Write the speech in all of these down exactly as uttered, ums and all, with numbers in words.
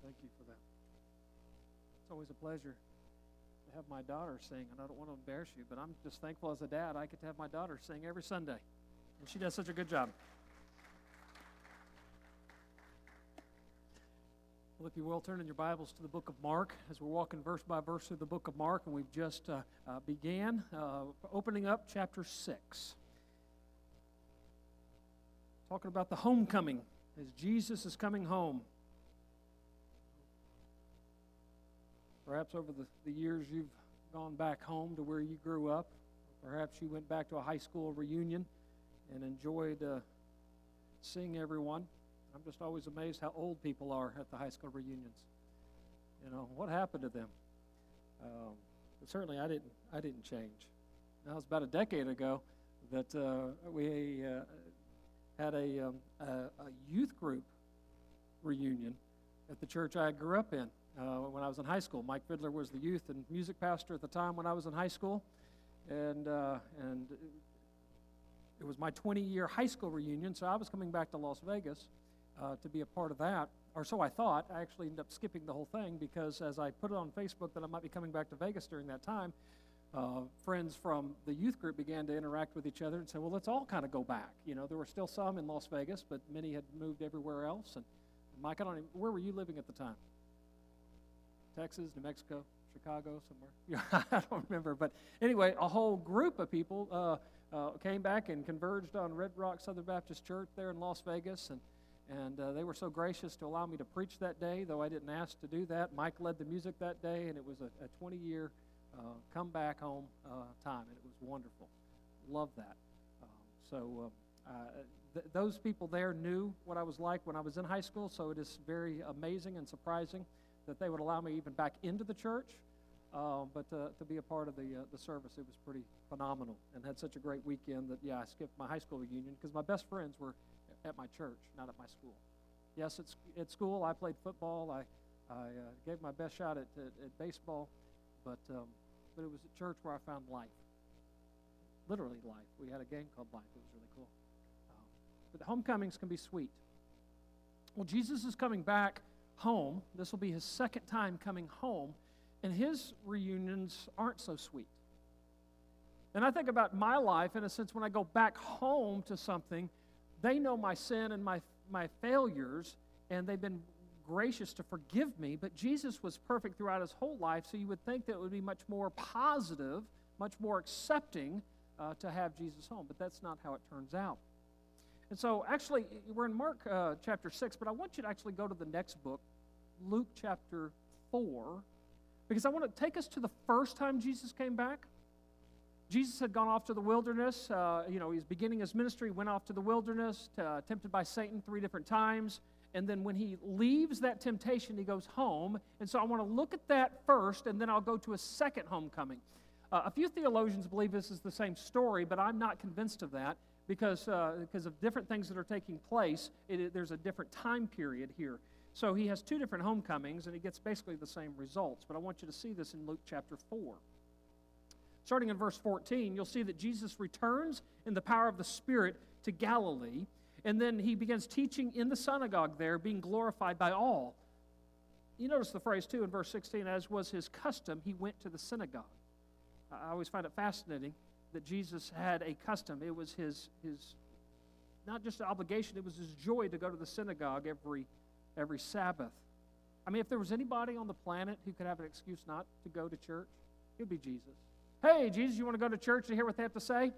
Thank you for that. It's always a pleasure to have my daughter sing, and I don't want to embarrass you, but I'm just thankful as a dad I get to have my daughter sing every Sunday, and she does such a good job. Well, if you will, turn in your Bibles to the book of Mark as we're walking verse by verse through the book of Mark, and we've just uh, uh, began uh, opening up chapter six. Talking about the homecoming as Jesus is coming home. Perhaps over the, the years you've gone back home to where you grew up. Perhaps you went back to a high school reunion and enjoyed uh, seeing everyone. I'm just always amazed how old people are at the high school reunions. You know, what happened to them? Um, but certainly I didn't I didn't change. Now, it was about a decade ago that uh, we uh, had a, um, a, a youth group reunion at the church I grew up in uh, when I was in high school. Mike Fiddler was the youth and music pastor at the time when I was in high school. And uh, and it was my twenty-year high school reunion, so I was coming back to Las Vegas Uh, to be a part of that, or so I thought. I actually ended up skipping the whole thing because as I put it on Facebook that I might be coming back to Vegas during that time, uh, friends from the youth group began to interact with each other and say, well, let's all kind of go back. You know, there were still some in Las Vegas, but many had moved everywhere else. And Mike, I don't even, where were you living at the time? Texas, New Mexico, Chicago, somewhere? Yeah, I don't remember. But anyway, a whole group of people uh, uh, came back and converged on Red Rock Southern Baptist Church there in Las Vegas, and And uh, they were so gracious to allow me to preach that day, though I didn't ask to do that. Mike led the music that day, and it was a, a twenty-year uh, come-back home uh, time, and it was wonderful. Loved that. Um, so uh, uh, th- those people there knew what I was like when I was in high school, so it is very amazing and surprising that they would allow me even back into the church. Uh, but uh, to be a part of the uh, the service, it was pretty phenomenal, and had such a great weekend that, yeah, I skipped my high school reunion because my best friends were at my church, not at my school. Yes, it's at school I played football. I I uh, gave my best shot at, at, at baseball, but um, but it was at church where I found life, literally life. We had a game called Life. It was really cool. Um, but the homecomings can be sweet. Well, Jesus is coming back home. This will be his second time coming home, and his reunions aren't so sweet. And I think about my life in a sense when I go back home to something. They know my sin and my my failures, and they've been gracious to forgive me, but Jesus was perfect throughout his whole life, so you would think that it would be much more positive, much more accepting uh, to have Jesus home, but that's not how it turns out. And so, actually, we're in Mark uh, chapter six, but I want you to actually go to the next book, Luke chapter four, because I want to take us to the first time Jesus came back. Jesus had gone off to the wilderness. Uh, you know, he's beginning his ministry, went off to the wilderness, to, uh, tempted by Satan three different times. And then when he leaves that temptation, he goes home. And so I want to look at that first, and then I'll go to a second homecoming. Uh, a few theologians believe this is the same story, but I'm not convinced of that because, uh, because of different things that are taking place. It, it, there's a different time period here. So he has two different homecomings, and he gets basically the same results. But I want you to see this in Luke chapter four. Starting in verse fourteen, you'll see that Jesus returns in the power of the Spirit to Galilee, and then he begins teaching in the synagogue there, being glorified by all. You notice the phrase, too, in verse sixteen, as was his custom, he went to the synagogue. I always find it fascinating that Jesus had a custom. It was his, his not just an obligation, it was his joy to go to the synagogue every, every Sabbath. I mean, if there was anybody on the planet who could have an excuse not to go to church, it would be Jesus. Hey, Jesus, you want to go to church to hear what they have to say?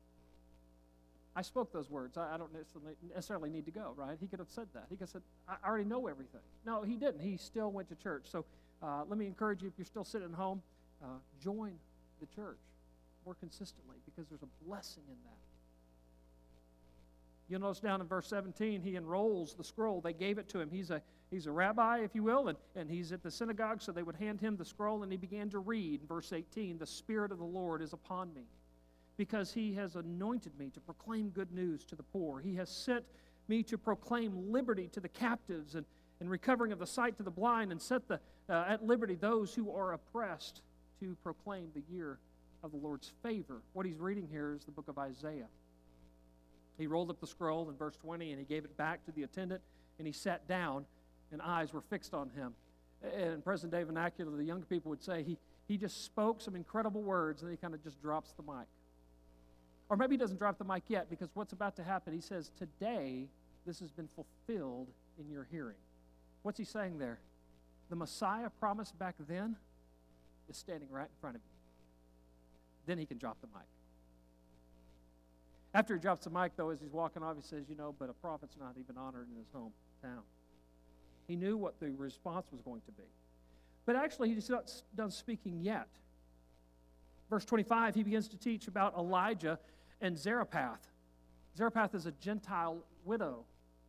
I spoke those words. I, I don't necessarily need to go, right? He could have said that. He could have said, I already know everything. No, he didn't. He still went to church. So uh, let me encourage you, if you're still sitting at home, uh, join the church more consistently because there's a blessing in that. You'll notice down in verse seventeen, he enrolls the scroll. They gave it to him. He's a he's a rabbi, if you will, and, and he's at the synagogue, so they would hand him the scroll, and he began to read. Verse eighteen, the Spirit of the Lord is upon me, because he has anointed me to proclaim good news to the poor. He has sent me to proclaim liberty to the captives and, and recovering of the sight to the blind, and set the, uh, at liberty those who are oppressed, to proclaim the year of the Lord's favor. What he's reading here is the book of Isaiah. He rolled up the scroll in verse twenty, and he gave it back to the attendant, and he sat down. and eyes were fixed on him. And in present day vernacular, the younger people would say he, he just spoke some incredible words, and then he kind of just drops the mic. Or maybe he doesn't drop the mic yet, because what's about to happen, he says, today this has been fulfilled in your hearing. What's he saying there? The Messiah promised back then is standing right in front of you. Then he can drop the mic. After he drops the mic, though, as he's walking off, he says, you know, but a prophet's not even honored in his hometown. He knew what the response was going to be. But actually, he's not done speaking yet. Verse twenty-five, he begins to teach about Elijah and Zarephath. Zarephath is a Gentile widow.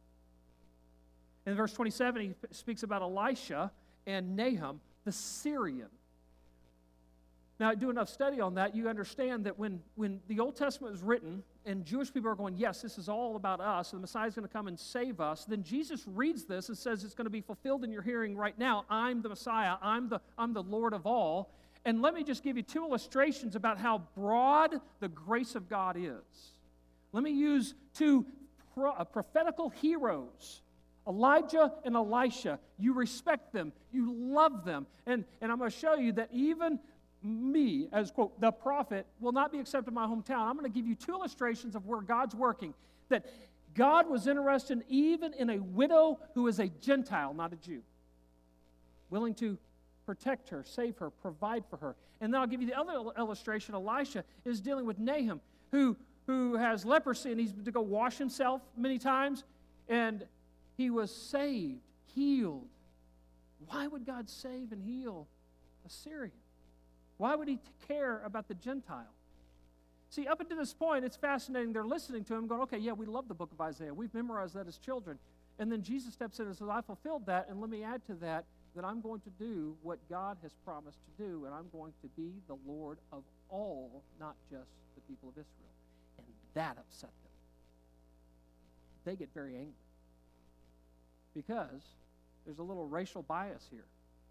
In verse twenty-seven, he speaks about Elisha and Nahum, the Syrian. Now, I do enough study on that, you understand that when, when the Old Testament was written, and Jewish people are going, yes, this is all about us, and the Messiah is going to come and save us, then Jesus reads this and says it's going to be fulfilled in your hearing right now. I'm the Messiah. I'm the, I'm the Lord of all. And let me just give you two illustrations about how broad the grace of God is. Let me use two pro, uh, prophetical heroes, Elijah and Elisha. You respect them. You love them. And, and I'm going to show you that even me, as, quote, the prophet, will not be accepted in my hometown. I'm going to give you two illustrations of where God's working. That God was interested even in a widow who is a Gentile, not a Jew. Willing to protect her, save her, provide for her. And then I'll give you the other illustration. Elisha is dealing with Nahum, who, who has leprosy, and he's to go wash himself many times. And he was saved, healed. Why would God save and heal a Syrian? Why would he care about the Gentile? See, up until this point, it's fascinating. They're listening to him going, okay, yeah, we love the book of Isaiah. We've memorized that as children. And then Jesus steps in and says, I fulfilled that, and let me add to that, that I'm going to do what God has promised to do, and I'm going to be the Lord of all, not just the people of Israel. And that upset them. They get very angry. Because there's a little racial bias here.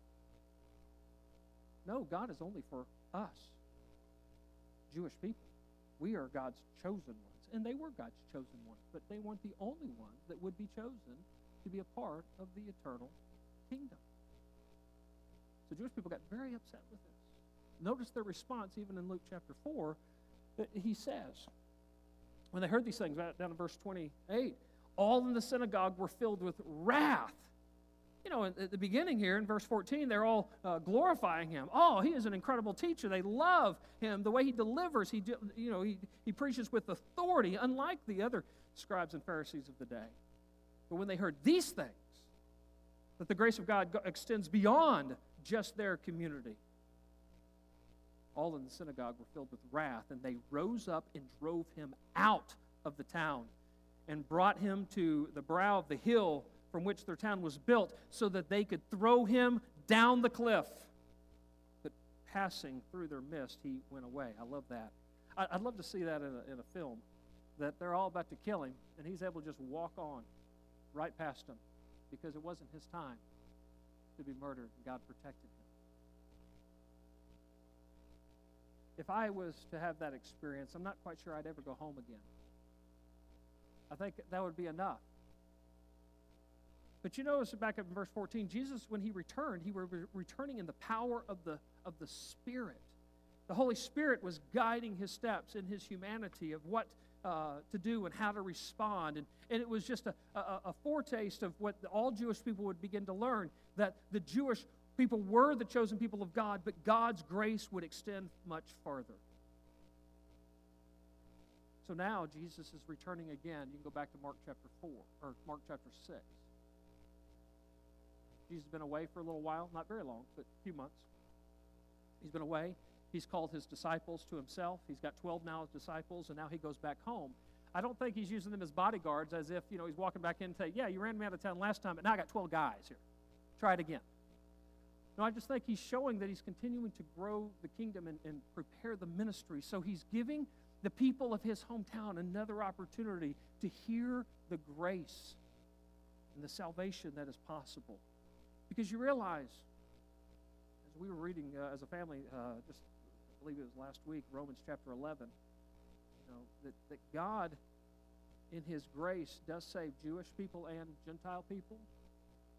No, God is only for us, Jewish people. We are God's chosen ones. And they were God's chosen ones, but they weren't the only ones that would be chosen to be a part of the eternal kingdom. So Jewish people got very upset with this. Notice their response, even in Luke chapter four, that he says, when they heard these things, down in verse twenty-eight, all in the synagogue were filled with wrath. You know, at the beginning here, in verse fourteen, they're all uh, glorifying him. Oh, he is an incredible teacher. They love him. The way he delivers, he, you know, he, he preaches with authority, unlike the other scribes and Pharisees of the day. But when they heard these things, that the grace of God extends beyond just their community, all in the synagogue were filled with wrath, and they rose up and drove him out of the town and brought him to the brow of the hill from which their town was built, so that they could throw him down the cliff. But passing through their midst, he went away. I love that. I'd love to see that in a, in a film, that they're all about to kill him, and he's able to just walk on right past them, because it wasn't his time to be murdered, and God protected him. If I was to have that experience, I'm not quite sure I'd ever go home again. I think that would be enough. But you notice back up in verse fourteen, Jesus, when he returned, he was re- returning in the power of the, of the Spirit. The Holy Spirit was guiding his steps in his humanity of what uh, to do and how to respond. And, and it was just a, a, a foretaste of what all Jewish people would begin to learn, that the Jewish people were the chosen people of God, but God's grace would extend much further. So now Jesus is returning again. You can go back to Mark chapter four, or Mark chapter six. Jesus has been away for a little while, not very long, but a few months. He's been away. He's called his disciples to himself. He's got twelve now as disciples, and now he goes back home. I don't think he's using them as bodyguards, as if, you know, he's walking back in and saying, yeah, you ran me out of town last time, but now I got twelve guys here. Try it again. No, I just think he's showing that he's continuing to grow the kingdom and, and prepare the ministry. So he's giving the people of his hometown another opportunity to hear the grace and the salvation that is possible. Because you realize, as we were reading uh, as a family, uh, just I believe it was last week, Romans chapter eleven, you know, that, that God, in his grace, does save Jewish people and Gentile people.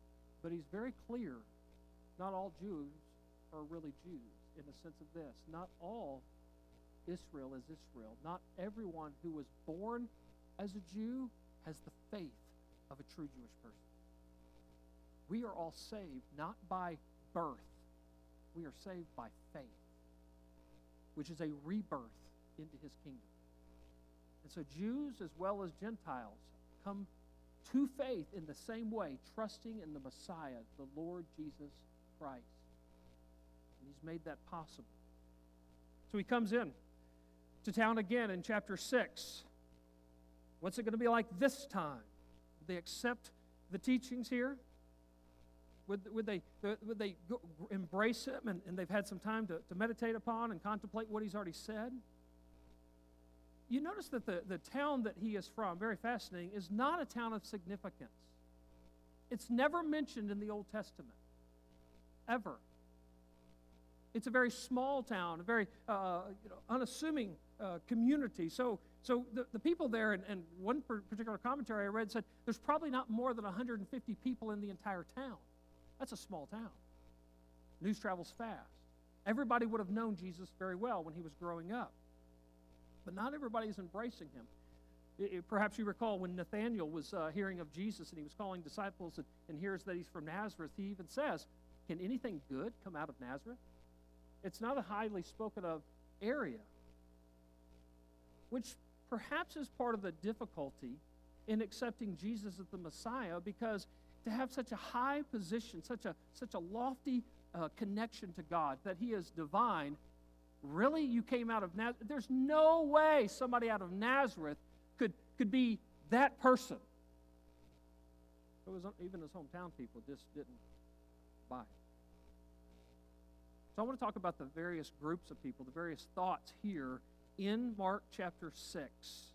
But he's very clear, not all Jews are really Jews in the sense of this. Not all Israel is Israel. Not everyone who was born as a Jew has the faith of a true Jewish person. We are all saved not by birth. We are saved by faith, which is a rebirth into his kingdom. And so Jews as well as Gentiles come to faith in the same way, trusting in the Messiah, the Lord Jesus Christ. And he's made that possible. So he comes in to town again in chapter six. What's it going to be like this time? Would they accept the teachings here? Would, would they, would they go, embrace him and, and they've had some time to, to meditate upon and contemplate what he's already said? You notice that the, the town that he is from, very fascinating, is not a town of significance. It's never mentioned in the Old Testament, ever. It's a very small town, a very uh, you know, unassuming uh, community. So, so the, the people there, and, and one particular commentary I read said, there's probably not more than one hundred fifty people in the entire town. That's a small town. News travels fast. Everybody would have known Jesus very well when he was growing up. But not everybody is embracing him. It, it, perhaps you recall when Nathanael was uh, hearing of Jesus and he was calling disciples and, and hears that he's from Nazareth, he even says, can anything good come out of Nazareth? It's not a highly spoken of area, which perhaps is part of the difficulty in accepting Jesus as the Messiah, because to have such a high position, such a such a lofty uh, connection to God, that he is divine, really, you came out of Nazareth? There's no way somebody out of Nazareth could, could be that person. It was, even his hometown people just didn't buy it. So I want to talk about the various groups of people, the various thoughts here in Mark chapter six.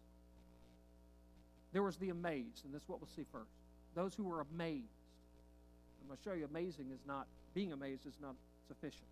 There was the amazed, and this is what we'll see first. Those who were amazed. I'm going to show you amazing is not, being amazed is not sufficient.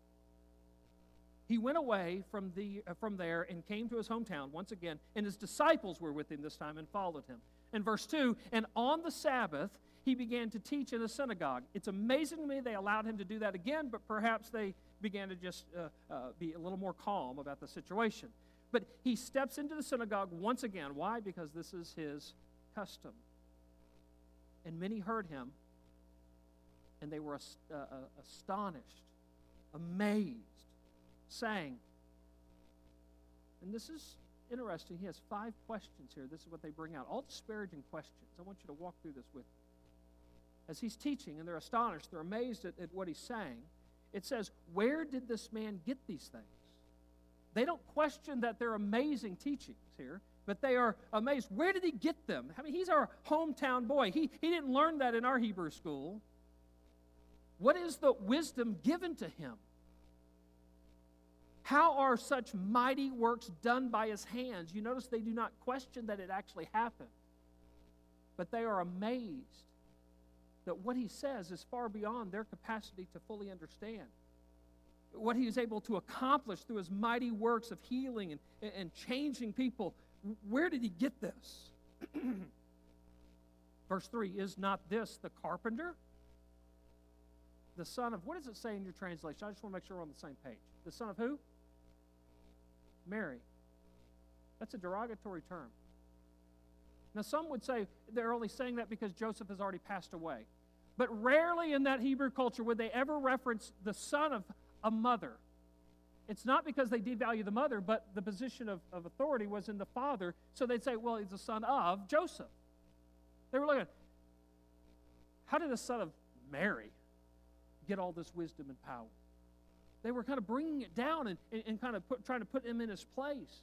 He went away from, the, uh, from there and came to his hometown once again, and his disciples were with him this time and followed him. And verse two, and on the Sabbath he began to teach in a synagogue. It's amazing to me they allowed him to do that again, but perhaps they began to just uh, uh, be a little more calm about the situation. But he steps into the synagogue once again. Why? Because this is his custom. And many heard him, and they were ast- uh, uh, astonished, amazed, saying, and this is interesting, he has five questions here. This is what they bring out, all disparaging questions. I want you to walk through this with me. As he's teaching, and they're astonished, they're amazed at, at what he's saying, it says, where did this man get these things? They don't question that they're amazing teachings here, but they are amazed. Where did he get them? I mean, he's our hometown boy. He, he didn't learn that in our Hebrew school. What is the wisdom given to him? How are such mighty works done by his hands? You notice they do not question that it actually happened, but they are amazed that what he says is far beyond their capacity to fully understand. What he is able to accomplish through his mighty works of healing and, and changing people. Where did he get this? Verse three, is not this the carpenter? The son of, what does it say in your translation? I just want to make sure we're on the same page. The son of who? Mary. That's a derogatory term. Now, some would say they're only saying that because Joseph has already passed away. But rarely in that Hebrew culture would they ever reference the son of a mother. It's not because they devalue the mother, but the position of, of authority was in the father. So they'd say, well, he's the son of Joseph. They were looking, how did the son of Mary get all this wisdom and power? They were kind of bringing it down and, and, and kind of put, trying to put him in his place.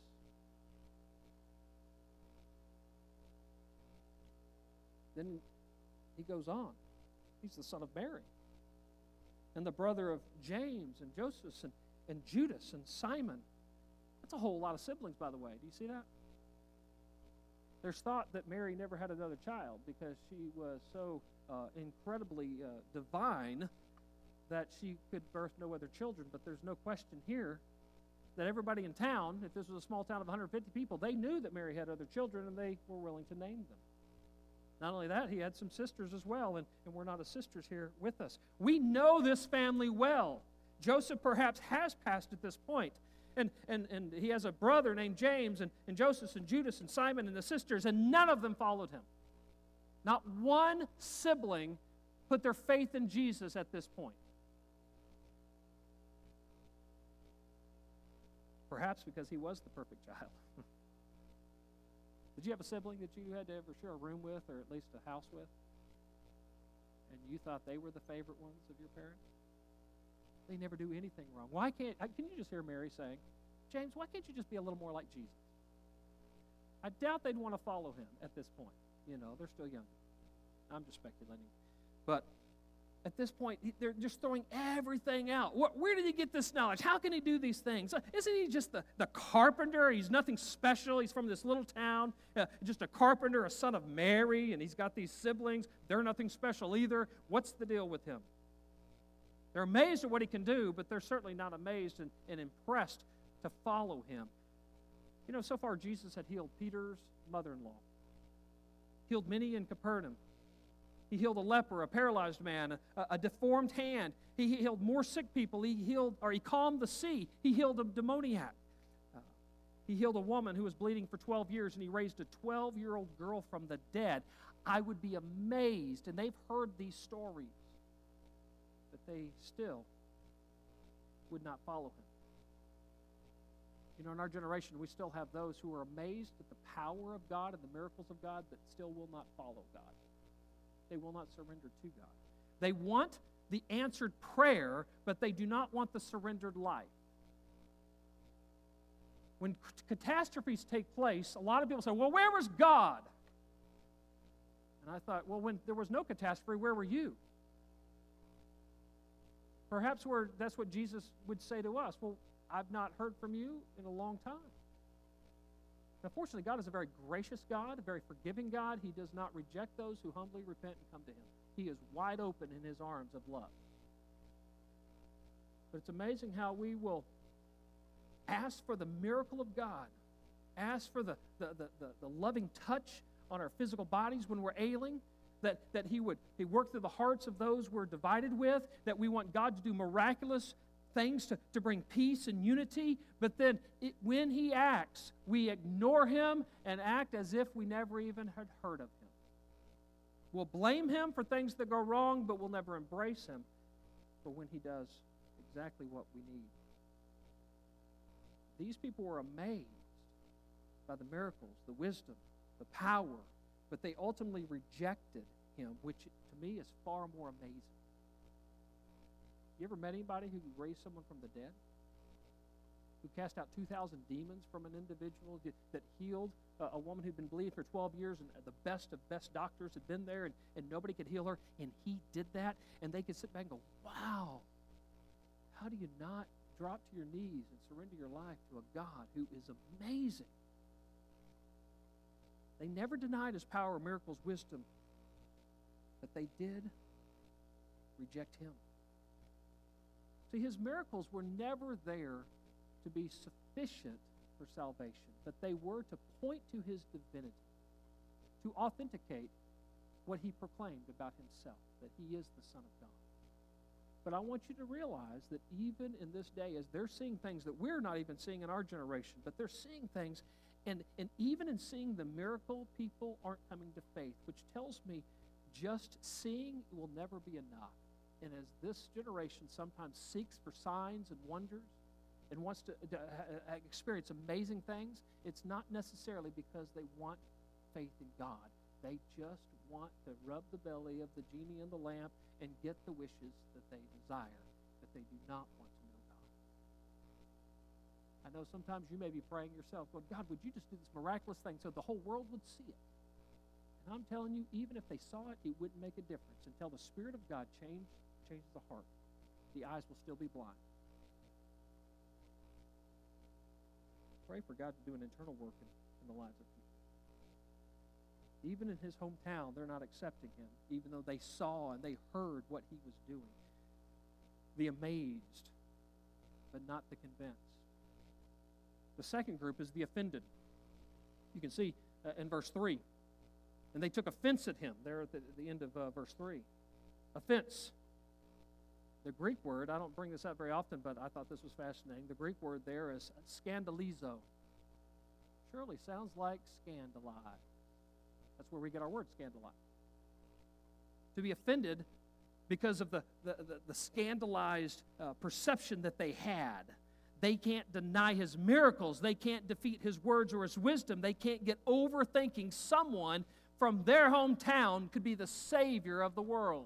Then he goes on. He's the son of Mary. And the brother of James and Joseph and, and Judas and Simon. That's a whole lot of siblings, by the way. Do you see that? There's thought that Mary never had another child because she was so uh, incredibly uh, divine that she could birth no other children. But there's no question here that everybody in town, if this was a small town of one hundred fifty people, they knew that Mary had other children and they were willing to name them. Not only that, he had some sisters as well, and, and we're not a sisters here with us. We know this family well. Joseph perhaps has passed at this point. And, and, and he has a brother named James, and, and Joseph and Judas and Simon and the sisters, and none of them followed him. Not one sibling put their faith in Jesus at this point. Perhaps because he was the perfect child. Did you have a sibling that you had to ever share a room with, or at least a house with? And you thought they were the favorite ones of your parents? They never do anything wrong. Why can't, can you just hear Mary saying, James, why can't you just be a little more like Jesus? I doubt they'd want to follow him at this point. You know, they're still young. I'm just speculating. But at this point, they're just throwing everything out. Where did he get this knowledge? How can he do these things? Isn't he just the, the carpenter? He's nothing special. He's from this little town, uh, just a carpenter, a son of Mary, and he's got these siblings. They're nothing special either. What's the deal with him? They're amazed at what he can do, but they're certainly not amazed and, and impressed to follow him. You know, so far Jesus had healed Peter's mother-in-law, healed many in Capernaum. He healed a leper, a paralyzed man, a, a deformed hand. He, he healed more sick people. He healed, or he calmed the sea. He healed a demoniac. Uh, he healed a woman who was bleeding for twelve years, and he raised a twelve-year-old girl from the dead. I would be amazed, and they've heard these stories, but they still would not follow him. You know, in our generation, we still have those who are amazed at the power of God and the miracles of God, but still will not follow God. They will not surrender to God. They want the answered prayer, but they do not want the surrendered life. When catastrophes take place, a lot of people say, well, where was God? And I thought, well, when there was no catastrophe, where were you? Perhaps we're, that's what Jesus would say to us. Well, I've not heard from you in a long time. Now, fortunately, God is a very gracious God, a very forgiving God. He does not reject those who humbly repent and come to him. He is wide open in his arms of love. But it's amazing how we will ask for the miracle of God, ask for the, the, the, the, the loving touch on our physical bodies when we're ailing, that, that he would he work through the hearts of those we're divided with, that we want God to do miraculous things to, to bring peace and unity, but then it, when he acts, we ignore him and act as if we never even had heard of him. We'll blame him for things that go wrong, but we'll never embrace him for when he does exactly what we need. These people were amazed by the miracles, the wisdom, the power, but they ultimately rejected him, which to me is far more amazing. You ever met anybody who raised someone from the dead? Who cast out two thousand demons from an individual, that healed a, a woman who'd been bleeding for twelve years, and the best of best doctors had been there, and, and nobody could heal her, and he did that, and they could sit back and go, wow, how do you not drop to your knees and surrender your life to a God who is amazing? They never denied his power, miracles, wisdom, but they did reject him. See, his miracles were never there to be sufficient for salvation, but they were to point to his divinity, to authenticate what he proclaimed about himself, that he is the Son of God. But I want you to realize that even in this day, as they're seeing things that we're not even seeing in our generation, but they're seeing things, and, and even in seeing the miracle, people aren't coming to faith, which tells me just seeing will never be enough. And as this generation sometimes seeks for signs and wonders and wants to, to uh, experience amazing things, it's not necessarily because they want faith in God. They just want to rub the belly of the genie in the lamp and get the wishes that they desire, but they do not want to know God. I know sometimes you may be praying yourself, well, God, would you just do this miraculous thing so the whole world would see it? And I'm telling you, even if they saw it, it wouldn't make a difference until the Spirit of God changed changes the heart. The eyes will still be blind. Pray for God to do an internal work in, in the lives of people. Even in his hometown, they're not accepting him, even though they saw and they heard what he was doing. The amazed, but not the convinced. The second group is the offended. You can see uh, in verse three, And they took offense at him there at the, at the end of uh, verse three. Offense. The Greek word, I don't bring this up very often, but I thought this was fascinating. The Greek word there is scandalizo. Surely sounds like scandalize. That's where we get our word scandalize. To be offended because of the, the, the, the scandalized uh, perception that they had. They can't deny his miracles. They can't defeat his words or his wisdom. They can't get over thinking someone from their hometown could be the Savior of the world.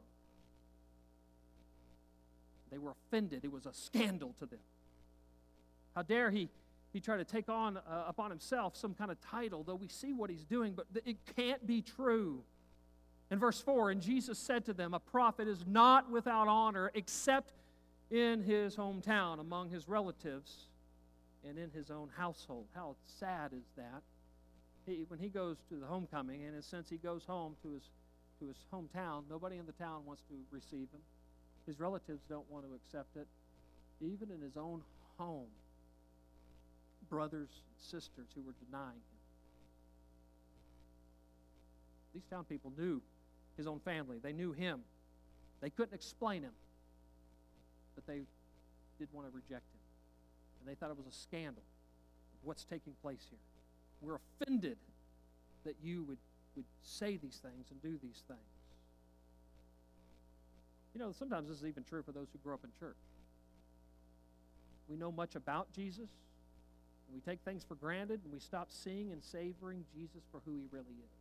They were offended. It was a scandal to them. How dare he, he try to take on uh, upon himself some kind of title, though we see what he's doing, but th- it can't be true. In verse four, and Jesus said to them, a prophet is not without honor except in his hometown, among his relatives, and in his own household. How sad is that? He, when he goes to the homecoming, and in a sense he goes home to his, to his hometown, nobody in the town wants to receive him. His relatives don't want to accept it. Even in his own home, brothers and sisters who were denying him. These town people knew his own family. They knew him. They couldn't explain him, but they did want to reject him. And they thought it was a scandal of what's taking place here. We're offended that you would, would say these things and do these things. You know, sometimes this is even true for those who grow up in church. We know much about Jesus, and we take things for granted, and we stop seeing and savoring Jesus for who he really is.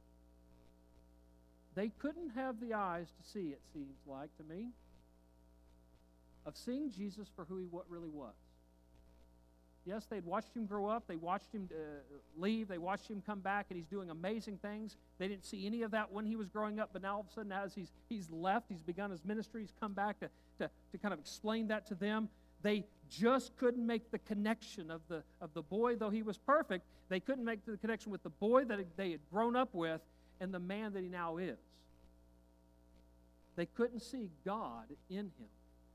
They couldn't have the eyes to see, it seems like to me, of seeing Jesus for who he what really was. Yes, they'd watched him grow up. They watched him uh, leave. They watched him come back, and he's doing amazing things. They didn't see any of that when he was growing up, but now all of a sudden, as he's he's left, he's begun his ministry, he's come back to, to, to kind of explain that to them. They just couldn't make the connection of the, of the boy, though he was perfect. They couldn't make the connection with the boy that they had grown up with and the man that he now is. They couldn't see God in him.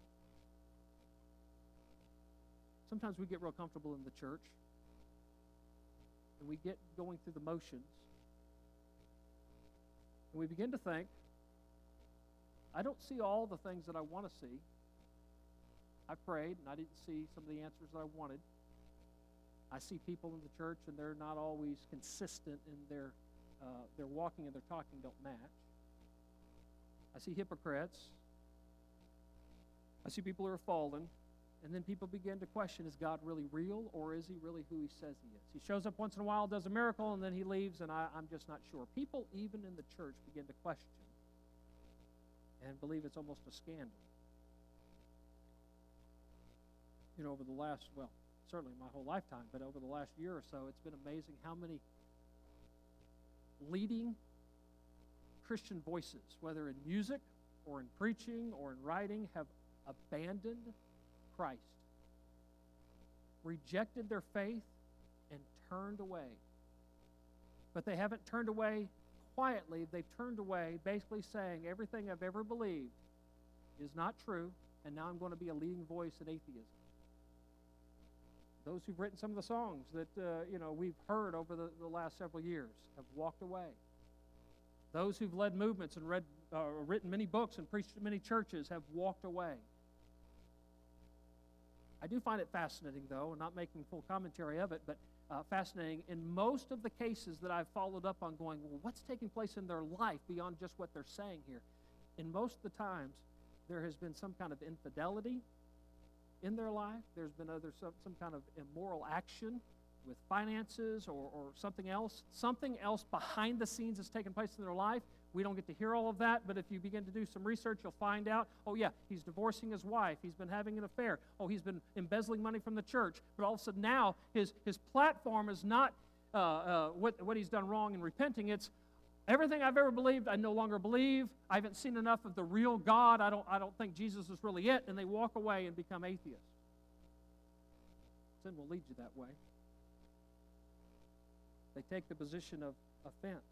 Sometimes we get real comfortable in the church, and we get going through the motions, and we begin to think, I don't see all the things that I want to see. I prayed, and I didn't see some of the answers that I wanted. I see people in the church, and they're not always consistent in their, uh, their walking and their talking don't match. I see hypocrites. I see people who are fallen. And then people begin to question, is God really real, or is he really who he says he is? He shows up once in a while, does a miracle, and then he leaves, and I, I'm just not sure. People, even in the church, begin to question and believe it's almost a scandal. You know, over the last, well, certainly my whole lifetime, but over the last year or so, it's been amazing how many leading Christian voices, whether in music or in preaching or in writing, have abandoned Christ, rejected their faith, and turned away. But they haven't turned away quietly. They've turned away basically saying everything I've ever believed is not true, and now I'm going to be a leading voice in atheism. Those who've written some of the songs that uh, you know we've heard over the, the last several years have walked away. Those who've led movements and read, uh, written many books and preached at many churches have walked away. I do find it fascinating, though, and not making full commentary of it, but uh, fascinating. In most of the cases that I've followed up on going, well, what's taking place in their life beyond just what they're saying here? In most of the times, there has been some kind of infidelity in their life. There's been other some, some kind of immoral action with finances or, or something else. Something else behind the scenes has taken place in their life. We don't get to hear all of that, but if you begin to do some research, you'll find out, oh yeah, he's divorcing his wife. He's been having an affair. Oh, he's been embezzling money from the church. But all of a sudden now, his, his platform is not uh, uh, what, what he's done wrong and repenting. It's everything I've ever believed, I no longer believe. I haven't seen enough of the real God. I don't, I don't think Jesus is really it. And they walk away and become atheists. Sin will lead you that way. They take the position of offense.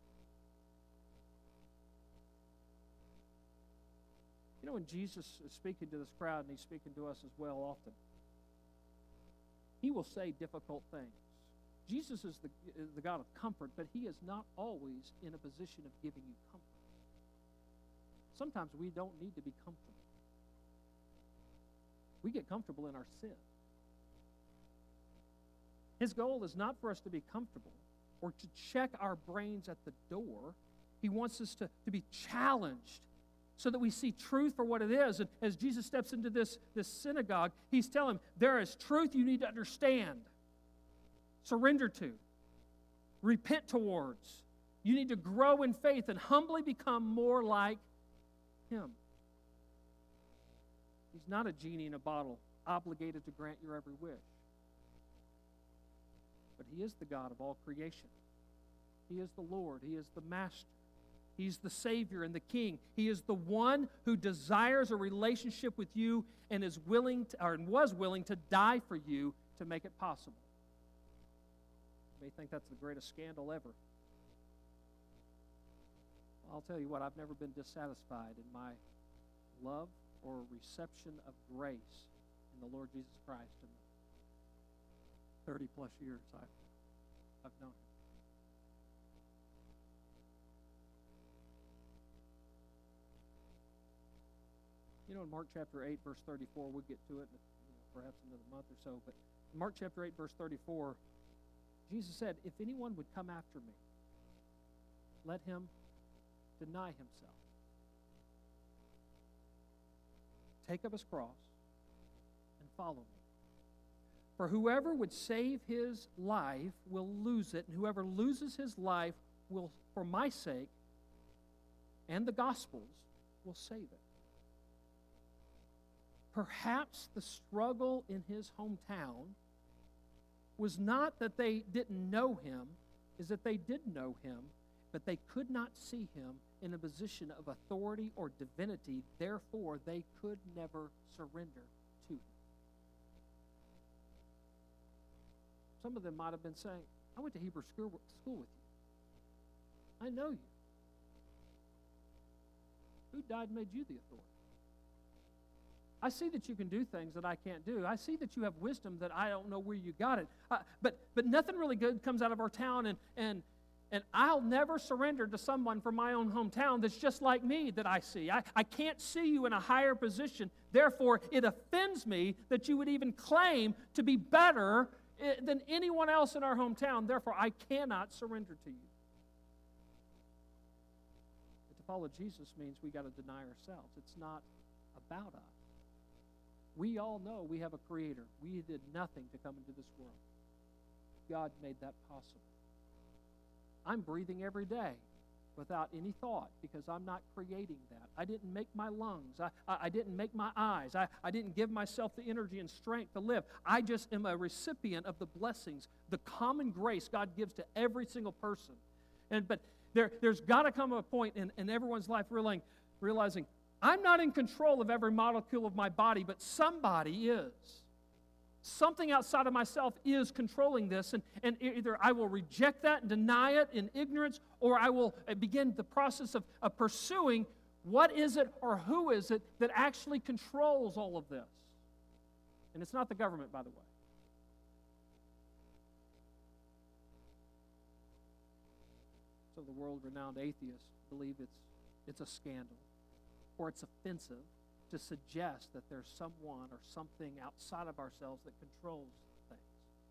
You know, when Jesus is speaking to this crowd, and he's speaking to us as well often, he will say difficult things. Jesus is the, is the God of comfort, but he is not always in a position of giving you comfort. Sometimes we don't need to be comfortable. We get comfortable in our sin. His goal is not for us to be comfortable or to check our brains at the door. He wants us to, to be challenged so that we see truth for what it is. And as Jesus steps into this, this synagogue, he's telling them, there is truth you need to understand, surrender to, repent towards. You need to grow in faith and humbly become more like him. He's not a genie in a bottle, obligated to grant your every wish. But he is the God of all creation. He is the Lord. He is the Master. He's the Savior and the King. He is the one who desires a relationship with you and is willing to, or was willing to die for you to make it possible. You may think that's the greatest scandal ever. I'll tell you what, I've never been dissatisfied in my love or reception of grace in the Lord Jesus Christ in the thirty plus years I've, I've known him. You know, in Mark chapter eight, verse thirty-four, we'll get to it in you know, perhaps another month or so, but in Mark chapter eight, verse thirty-four, Jesus said, if anyone would come after me, let him deny himself. Take up his cross and follow me. For whoever would save his life will lose it, and whoever loses his life will, for my sake and the gospel's, will save it. Perhaps the struggle in his hometown was not that they didn't know him, is that they did know him, but they could not see him in a position of authority or divinity. Therefore, they could never surrender to him. Some of them might have been saying, I went to Hebrew school, school with you. I know you. Who died and made you the authority? I see that you can do things that I can't do. I see that you have wisdom that I don't know where you got it. Uh, but but nothing really good comes out of our town, and and and I'll never surrender to someone from my own hometown that's just like me that I see. I, I can't see you in a higher position. Therefore, it offends me that you would even claim to be better than anyone else in our hometown. Therefore, I cannot surrender to you. But to follow Jesus means we got to deny ourselves. It's not about us. We all know we have a creator. We did nothing to come into this world. God made that possible. I'm breathing every day without any thought because I'm not creating that. I didn't make my lungs. I, I, I didn't make my eyes. I, I didn't give myself the energy and strength to live. I just am a recipient of the blessings, the common grace God gives to every single person. And But there, there's got to come a point in, in everyone's life realizing, realizing, I'm not in control of every molecule of my body, but somebody is. Something outside of myself is controlling this, and, and either I will reject that and deny it in ignorance, or I will begin the process of, of pursuing what is it or who is it that actually controls all of this. And it's not the government, by the way. So the world-renowned atheists believe it's it's a scandal, or it's offensive to suggest that there's someone or something outside of ourselves that controls things.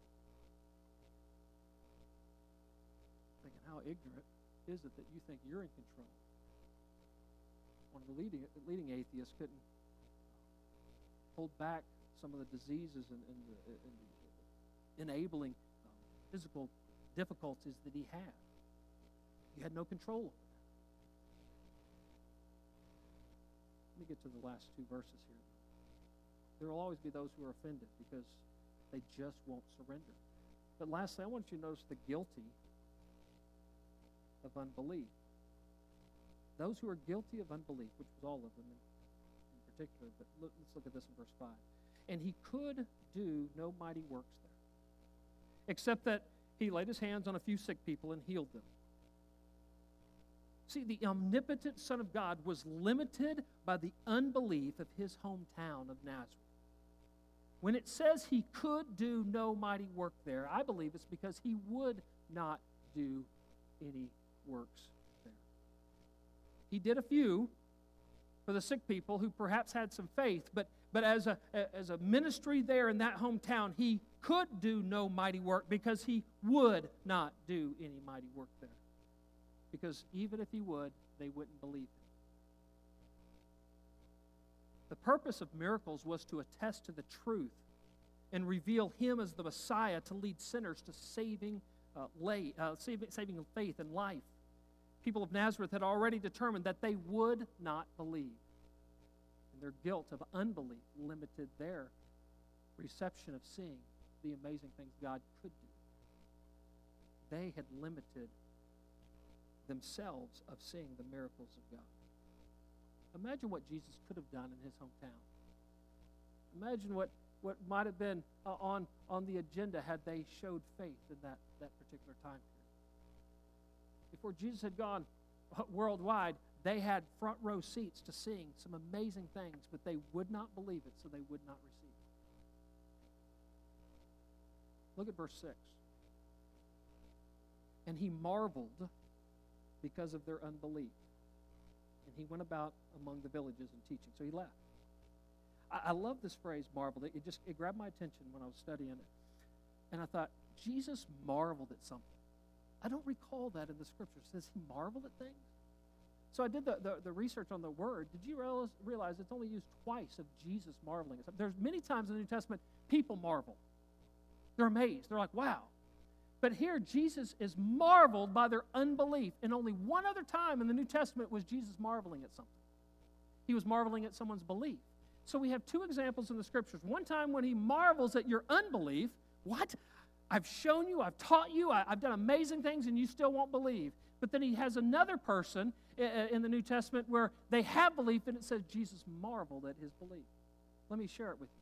Thinking, how ignorant is it that you think you're in control? One of the leading, leading atheists couldn't hold back some of the diseases and, and, the, and the enabling um, physical difficulties that he had. He had no control over. Let me get to the last two verses here. There will always be those who are offended because they just won't surrender. But lastly, I want you to notice the guilty of unbelief. Those who are guilty of unbelief, which was all of them in, in particular, but look, let's look at this in verse five. And he could do no mighty works there, except that he laid his hands on a few sick people and healed them. See, the omnipotent Son of God was limited by the unbelief of his hometown of Nazareth. When it says he could do no mighty work there, I believe it's because he would not do any works there. He did a few for the sick people who perhaps had some faith, but, but as a, as a ministry there in that hometown, he could do no mighty work because he would not do any mighty work there. Because even if he would, they wouldn't believe him. The purpose of miracles was to attest to the truth and reveal him as the Messiah to lead sinners to saving, uh, lay, uh, saving, saving faith and life. People of Nazareth had already determined that they would not believe. And their guilt of unbelief limited their reception of seeing the amazing things God could do. They had limited themselves of seeing the miracles of God. Imagine what Jesus could have done in his hometown. Imagine what, what might have been uh, on, on the agenda had they showed faith in that, that particular time period. Before Jesus had gone worldwide, they had front row seats to seeing some amazing things, but they would not believe it, so they would not receive it. Look at verse six. And he marveled because of their unbelief. And he went about among the villages and teaching. So he left. I, I love this phrase, marveled. It, it just it grabbed my attention when I was studying it. And I thought, Jesus marveled at something. I don't recall that in the scripture. It says he marveled at things. So I did the, the, the research on the word. Did you realize, realize it's only used twice of Jesus marveling at something? There's many times in the New Testament, people marvel. They're amazed. They're like, wow. But here, Jesus is marveled by their unbelief. And only one other time in the New Testament was Jesus marveling at something. He was marveling at someone's belief. So we have two examples in the Scriptures. One time when he marvels at your unbelief. What? I've shown you, I've taught you, I, I've done amazing things, and you still won't believe. But then he has another person in the New Testament where they have belief, and it says Jesus marveled at his belief. Let me share it with you.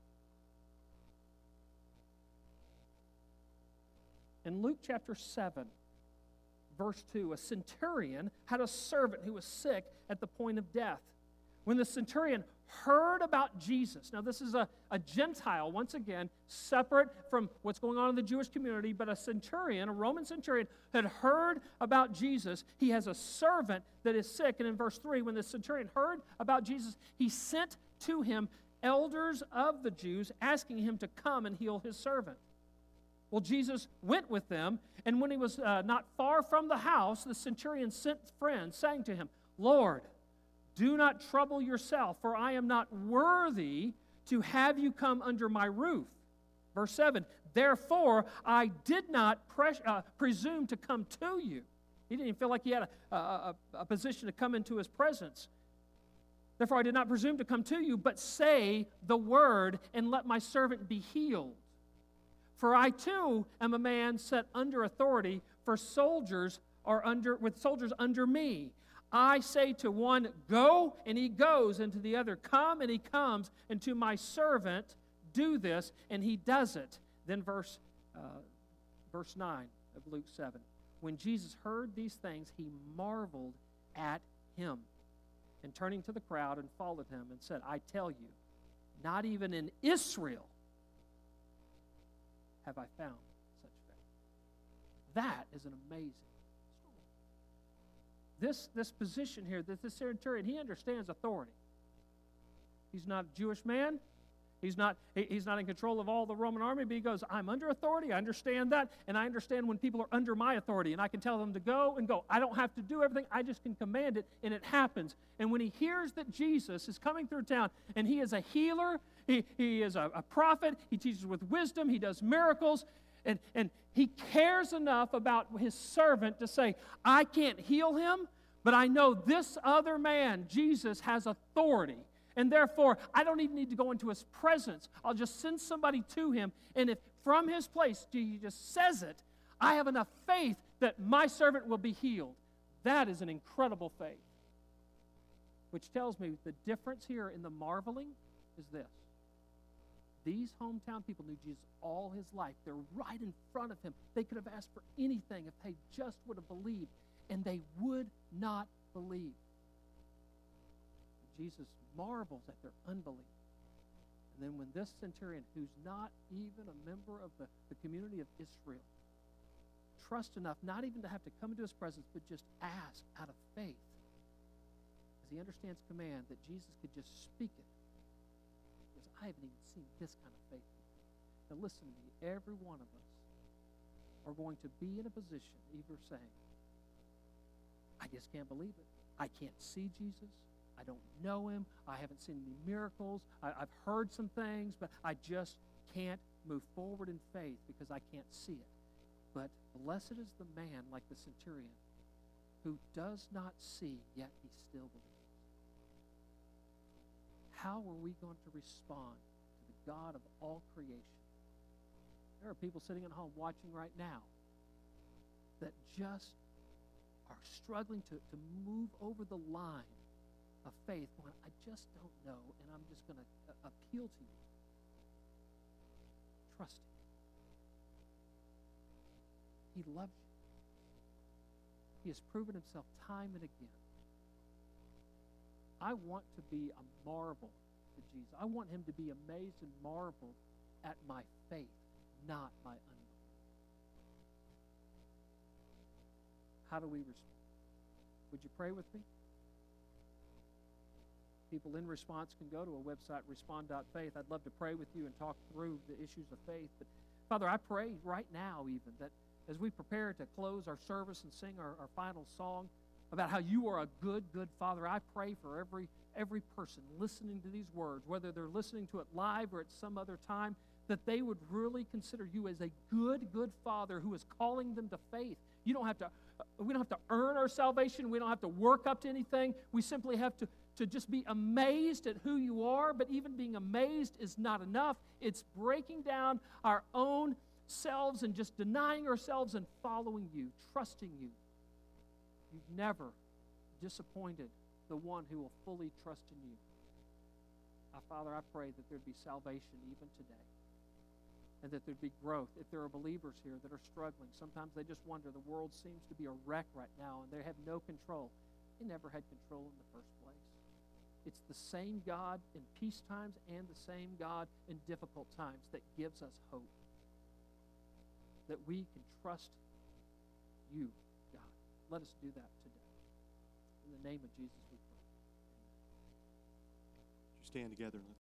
In Luke chapter seven, verse two, a centurion had a servant who was sick at the point of death. When the centurion heard about Jesus, now this is a, a Gentile, once again, separate from what's going on in the Jewish community, but a centurion, a Roman centurion, had heard about Jesus. He has a servant that is sick, and in verse three, when the centurion heard about Jesus, he sent to him elders of the Jews, asking him to come and heal his servant. Well, Jesus went with them, and when he was uh, not far from the house, the centurion sent friends, saying to him, Lord, do not trouble yourself, for I am not worthy to have you come under my roof. Verse seven, therefore I did not pres- uh, presume to come to you. He didn't even feel like he had a, a, a position to come into his presence. Therefore I did not presume to come to you, but say the word, and let my servant be healed. For I too am a man set under authority, for soldiers are under with soldiers under me. I say to one, go, and he goes, and to the other, come, and he comes, and to my servant, do this, and he does it. Then verse uh, verse nine of Luke seven. When Jesus heard these things, he marveled at him, and turning to the crowd, and followed him, and said, I tell you, not even in Israel have I found such faith. That is an amazing story. This, this position here, that this centurion, he understands authority. He's not a Jewish man. He's not, he, he's not in control of all the Roman army, but he goes, I'm under authority. I understand that, and I understand when people are under my authority, and I can tell them to go and go. I don't have to do everything. I just can command it, and it happens. And when he hears that Jesus is coming through town, and he is a healer, he, he is a, a prophet, he teaches with wisdom, he does miracles, and, and he cares enough about his servant to say, I can't heal him, but I know this other man, Jesus, has authority. And therefore, I don't even need to go into his presence. I'll just send somebody to him. And if from his place he just says it, I have enough faith that my servant will be healed. That is an incredible faith. Which tells me the difference here in the marveling is this. These hometown people knew Jesus all his life. They're right in front of him. They could have asked for anything if they just would have believed. And they would not believe. Jesus marvels at their unbelief. And then when this centurion, who's not even a member of the, the community of Israel, trust enough not even to have to come into his presence, but just ask out of faith, as he understands command, that Jesus could just speak it. Because I haven't even seen this kind of faith before. Now listen to me. Every one of us are going to be in a position either saying, I just can't believe it. I can't see Jesus. I don't know him. I haven't seen any miracles. I, I've heard some things, but I just can't move forward in faith because I can't see it. But blessed is the man like the centurion who does not see, yet he still believes. How are we going to respond to the God of all creation? There are people sitting at home watching right now that just are struggling to, to move over the line of faith, going, I just don't know, and I'm just going to uh, appeal to you. Trust him. He loves you. He has proven himself time and again. I want to be a marvel to Jesus. I want him to be amazed and marveled at my faith, not my unbelief. How do we respond? Would you pray with me? People in response can go to a website, respond dot faith. I'd love to pray with you and talk through the issues of faith. But Father, I pray right now even that as we prepare to close our service and sing our, our final song about how you are a good, good Father, I pray for every every person listening to these words, whether they're listening to it live or at some other time, that they would really consider you as a good, good Father who is calling them to faith. You don't have to, we don't have to earn our salvation. We don't have to work up to anything. We simply have to, to just be amazed at who you are, but even being amazed is not enough. It's breaking down our own selves and just denying ourselves and following you, trusting you. You've never disappointed the one who will fully trust in you. Uh, Father, I pray that there'd be salvation even today, and that there'd be growth. If there are believers here that are struggling, sometimes they just wonder, the world seems to be a wreck right now, and they have no control. They never had control in the first place. It's the same God in peace times and the same God in difficult times that gives us hope, that we can trust you, God. Let us do that today. In the name of Jesus, we pray. Stand together and let's